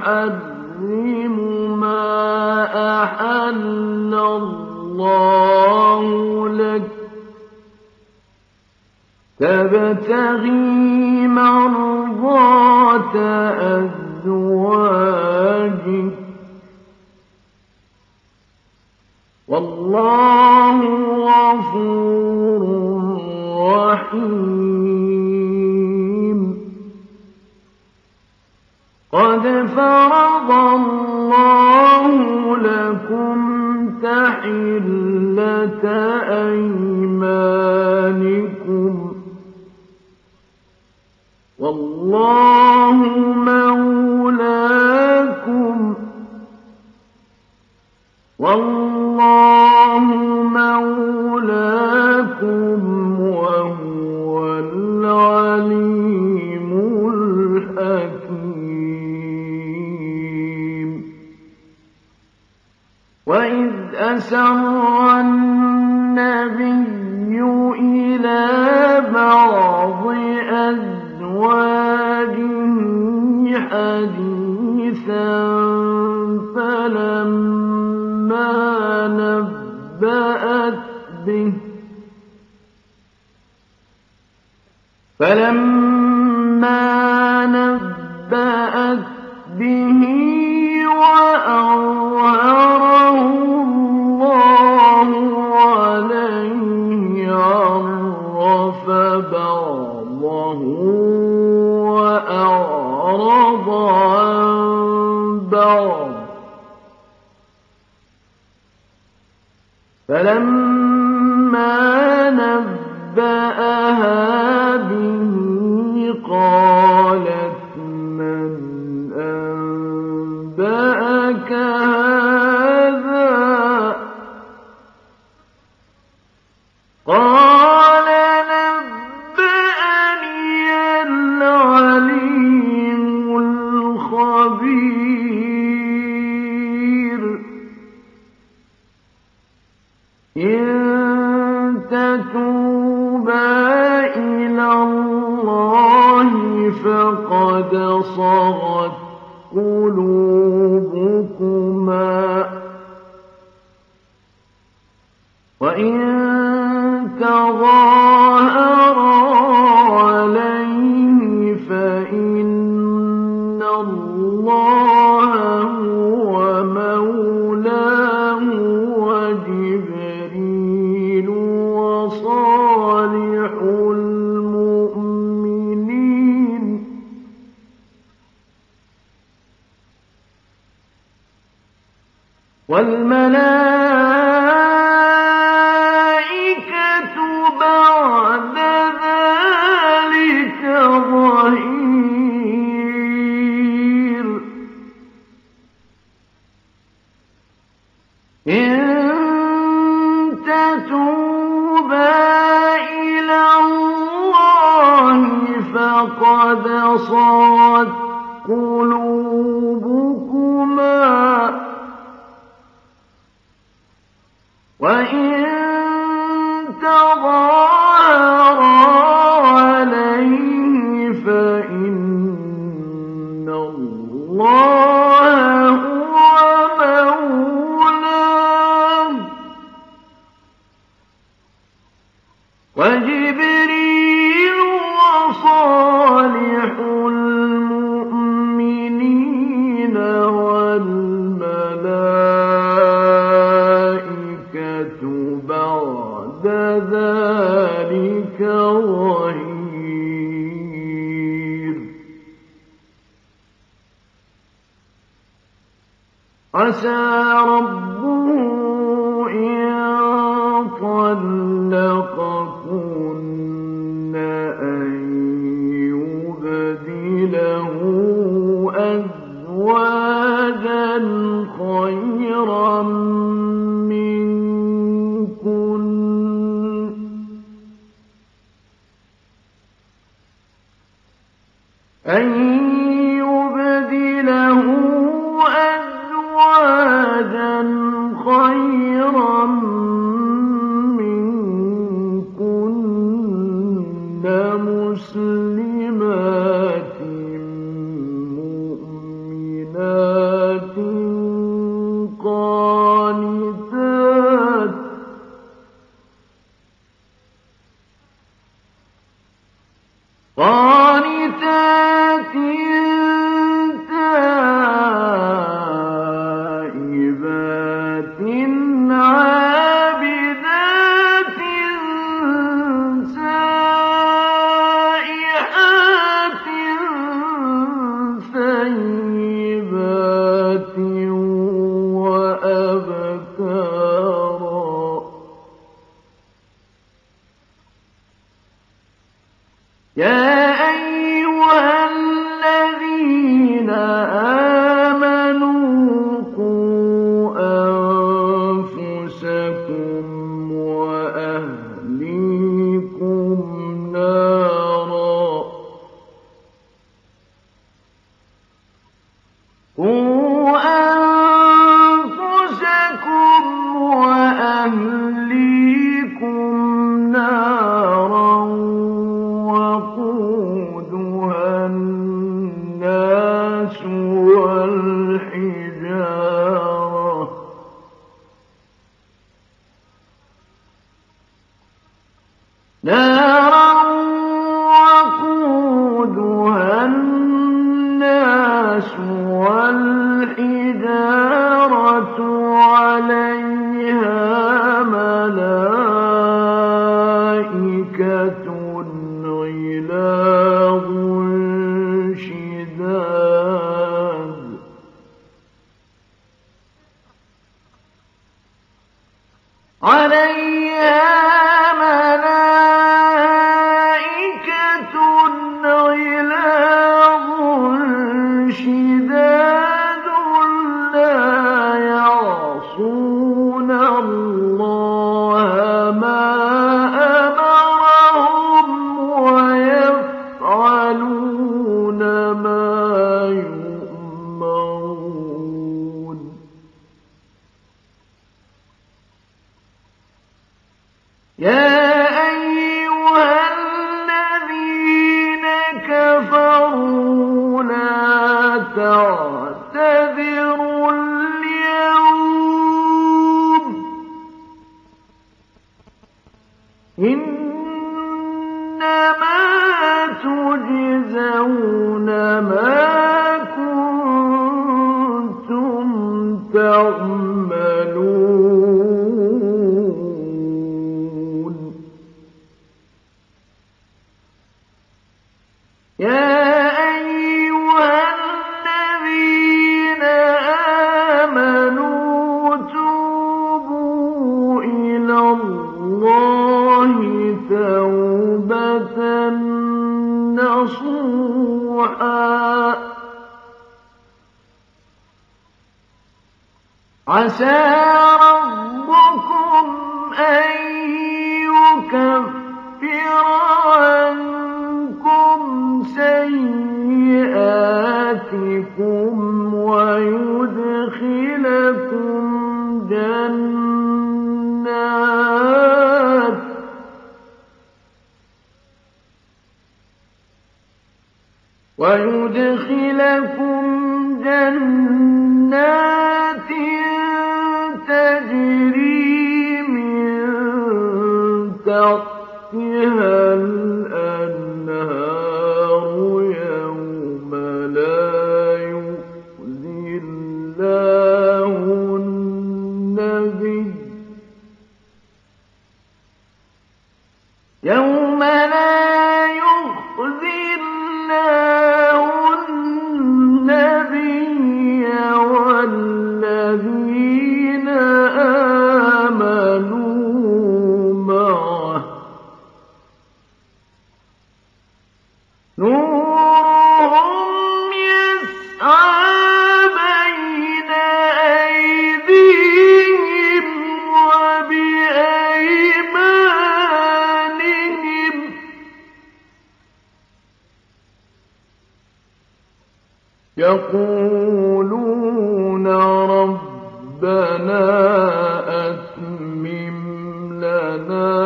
تحرم ما أحل الله لك تبتغي مرضات أزواجك والله غفور رحيم قد فرض الله لكم تحلة أيمانكم والله مولاكم وهو العليم الحكيم وإذ أسر النبي إلى بعض أزواجه حديثا فلما نبأت به وأظهره الله عليه عرف بعضه وأعرض عن بعض فلما نبأها به قالت من أنبأك هذا قال نبأني العليم الخبير إن تتوبا إلى الله فقد صغت قلوبكما وإن تظاهرا عليه فإن الله هو مولاه وجبريل وصالح المؤمنين والملائكة بعد ذلك ظهير إن تتوبا إلى الله فقد صغت قلوبكما وإن تظاهرا عليه فإن الله هو مولاه وجبريل وصالح المؤمنين والملائكة بعد ذلك ظهير عسى ربه إن طلقكن أن يبدله أزواجا خيرا منكن خيرا منكن مسلمات مؤمنات قانتات تائبات عابدات سائحات ثيبات وأبكارا يا أيها الذين آمنوا قوا أنفسكم وأهليكم نارا قوا أنفسكم وأهليكم نارا وقودها الناس والحجارة عليها ملائكة غلاظ شداد عليها ملائكة غلاظ شداد لا يعصون الله ما أمرهم ويفعلون ما يؤمرون يا أيها الذين كفروا لا تعتذروا اليوم إنما تجزون ما كنتم تعملون يا أيها الذين آمنوا توبوا إلى الله توبة نصوحا عسى ربكم أن يكفر عنكم سيئاتكم ويدخلكم جنات تجري من تحتها الأنهار يوم لا يخزي الله النبي يوم لا يخزي الله النبي والذين آمنوا معه نورهم يسعى بين أيديهم وبأيمانهم يقولون ربنا أتمم لنا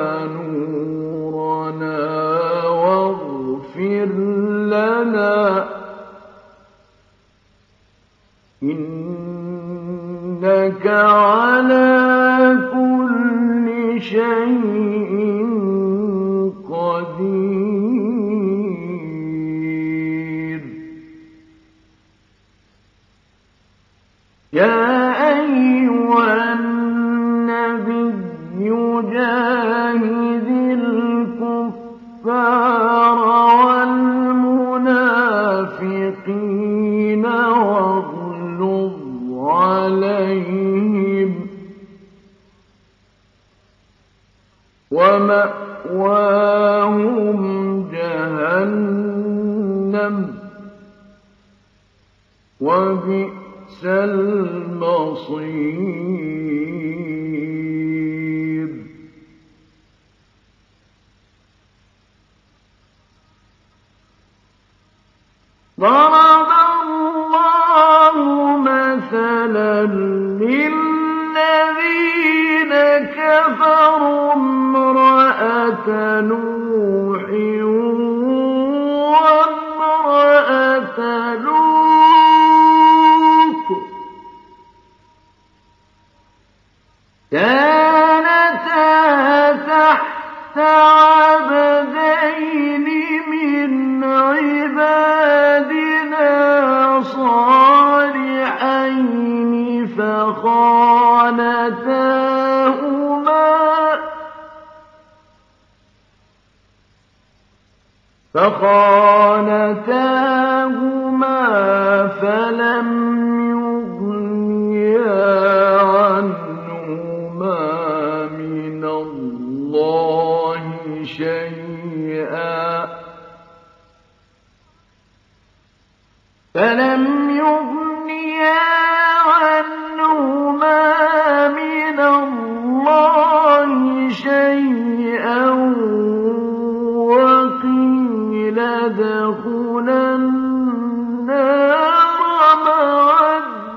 نورنا واغفر لنا إنك على كل شيء قدير يا أيها النبي جاهد الكفار والمنافقين واغلظ عليهم ومأواهم جهنم وبئس المصير ضرب الله مثلا للذين كفروا امرأة نوح وامرأة لوط كانتا تحت عبدين من عبادنا صالحين فخانتاهما فلم يغنيا عنهما من الله شيئا وقيل ادخلا النار مع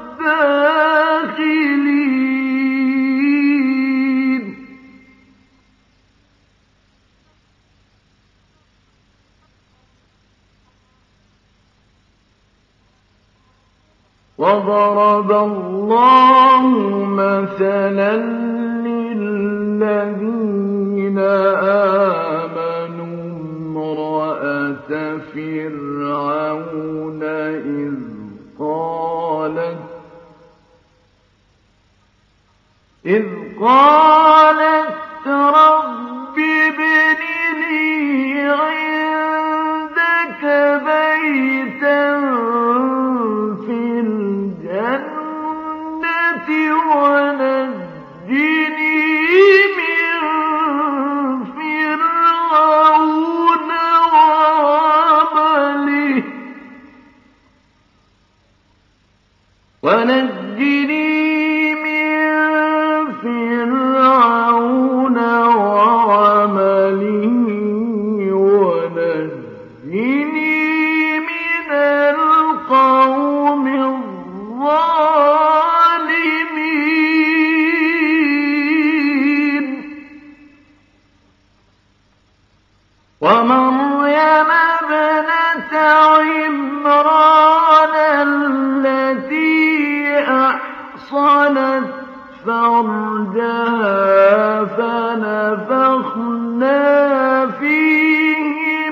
الداخلين وضرب الله مثلا للذين آمنوا امرأة فرعون إذ قالت رب ابن لي عندك بيتا في الجنة ونجني من فرعون وعمله ونجني من القوم الظالمين ومريم ابنة عمران التي أحصنت فرجها فنفخنا فيه